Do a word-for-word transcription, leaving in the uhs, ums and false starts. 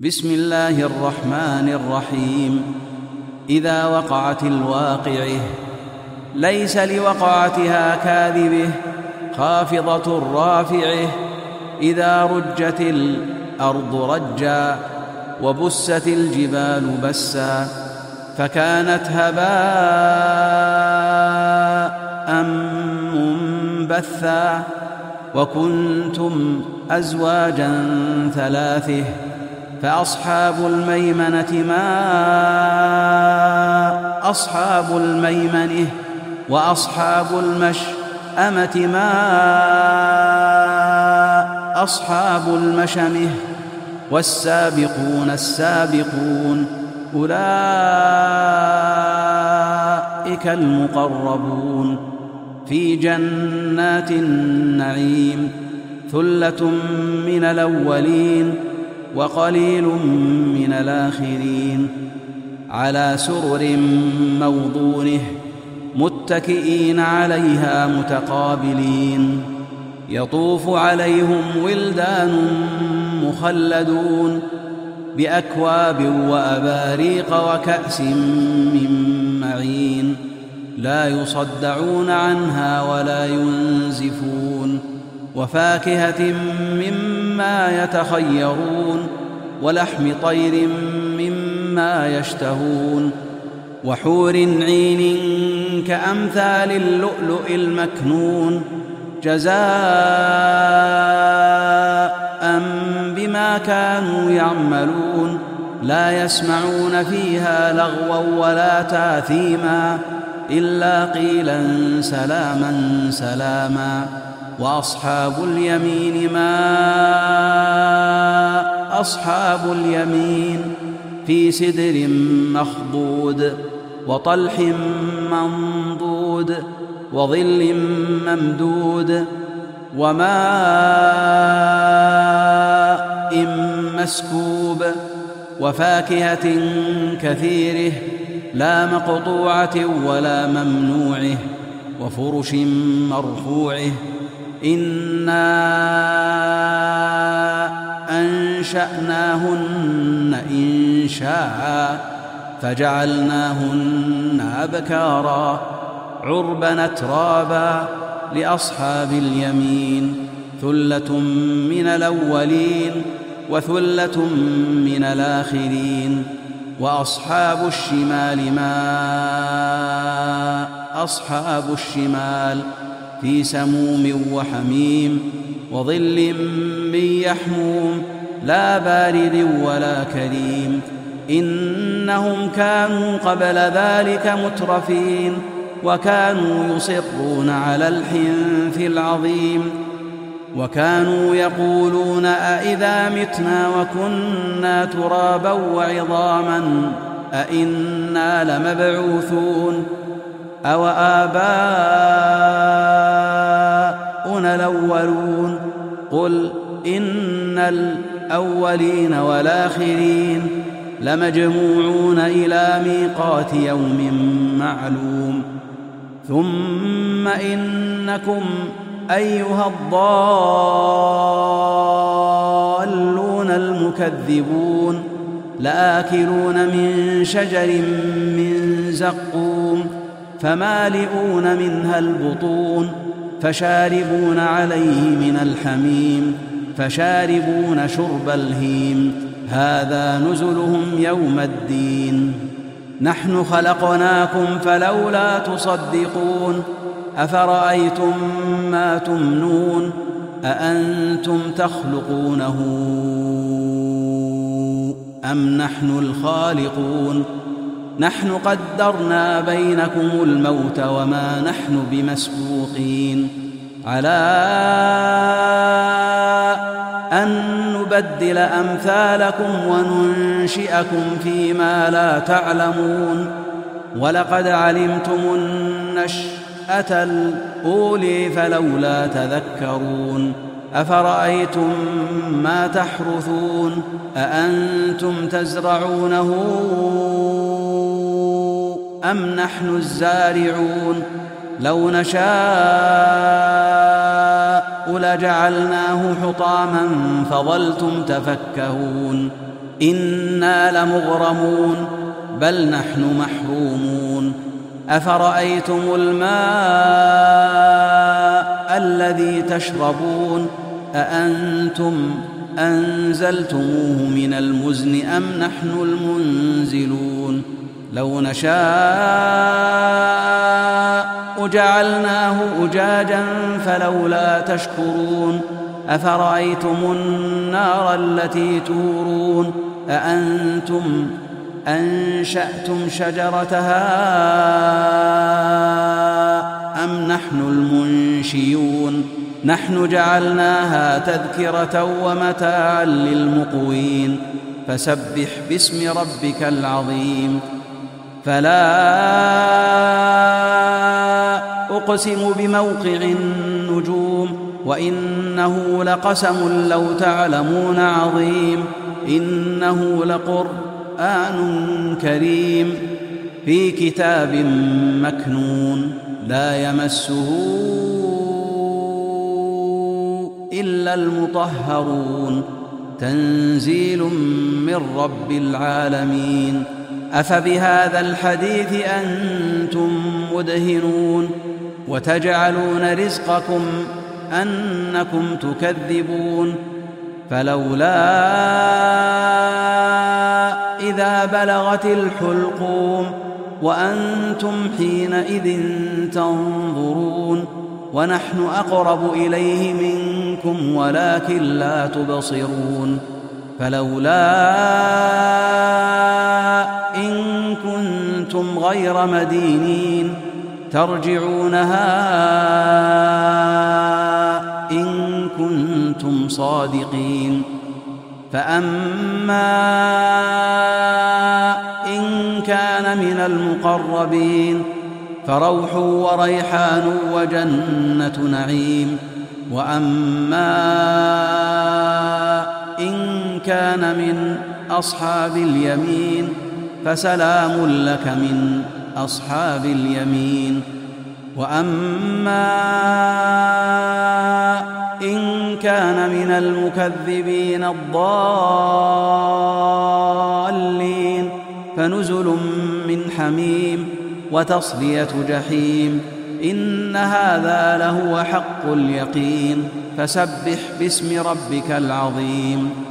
بسم الله الرحمن الرحيم. إذا وقعت الواقعة ليس لوقعتها كاذبة خافضة رافعة. إذا رجت الأرض رجا وبست الجبال بسا فكانت هباء منبثا وكنتم أزواجا ثلاثة فأصحاب الميمنة ما أصحاب الميمنة وأصحاب المشأمة ما أصحاب المشأمة والسابقون السابقون أولئك المقربون في جنات النعيم. ثلة من الأولين وقليل من الآخرين. على سرر موضونه متكئين عليها متقابلين. يطوف عليهم ولدان مخلدون بأكواب وأباريق وكأس من معين لا يصدعون عنها ولا ينزفون. وفاكهة مما يتخيرون ولحم طير مما يشتهون وحور عين كأمثال اللؤلؤ المكنون جزاء بما كانوا يعملون. لا يسمعون فيها لغوا ولا تاثيما إلا قيلا سلاما سلاما. وأصحاب اليمين ما أصحاب اليمين في سدر مخضود وطلح منضود وظل ممدود وماء مسكوب وفاكهة كثيرة لا مقطوعة ولا ممنوعة وفرش مرفوعة. إنا أنشأناهن إنشاء فجعلناهن أبكارا عربا أترابا لأصحاب اليمين. ثلة من الأولين وثلة من الآخرين. وأصحاب الشمال ما أصحاب الشمال في سموم وحميم وظل من يحموم لا بارد ولا كريم. إنهم كانوا قبل ذلك مترفين وكانوا يصرون على الحنث العظيم وكانوا يقولون أئذا متنا وكنا ترابا وعظاما أئنا لمبعوثون أو آباؤنا الأولون. قل إن الأولين والآخرين لمجموعون إلى ميقات يوم معلوم. ثم إنكم أيها الضالون المكذبون لآكلون من شجر من زقوم فمالئون منها البطون فشاربون عليه من الحميم فشاربون شرب الهيم. هذا نزلهم يوم الدين. نحن خلقناكم فلولا تصدقون. أفرأيتم ما تمنون أأنتم تخلقونه أم نحن الخالقون. نحن قدرنا بينكم الموت وما نحن بمسبوقين على أن نبدل أمثالكم وننشئكم فيما لا تعلمون. ولقد علمتم النشأة الأولى فلولا تذكرون. أفرأيتم ما تحرثون أأنتم تزرعونه أم نحن الزارعون. لو نشاء لجعلناه حطاما فظلتم تفكهون إنا لمغرمون بل نحن محرومون أفرأيتم الماء الذي تشربون أأنتم أنزلتموه من المزن أم نحن المنزلون لو نشاء جعلناه أجاجا فلولا تشكرون أفرأيتم النار التي تورون أأنتم أنشأتم شجرتها أم نحن المنشئون نحن جعلناها تذكرة ومتاعا للمقوين فسبح باسم ربك العظيم فلا أقسم بموقع النجوم وإنه لقسم لو تعلمون عظيم إنه لقرآن كريم في كتاب مكنون لا يمسه إلا المطهرون تنزيل من رب العالمين أفبهذا الحديث أنتم مدهنون وتجعلون رزقكم أنكم تكذبون فلولا إذا بلغت الحلقوم وأنتم حينئذ تنظرون ونحن أقرب إليه منكم ولكن لا تبصرون فلولا إن كنتم غير مدينين ترجعونها إن كنتم صادقين فأما إن كان من المقربين فروح وريحان وجنة نعيم وأما إن كان من أصحاب اليمين فسلام لك من أصحاب اليمين وأما إن كان من المكذبين الضالين فنزل من حميم وتصلية جحيم إن هذا لهو حق اليقين فسبح باسم ربك العظيم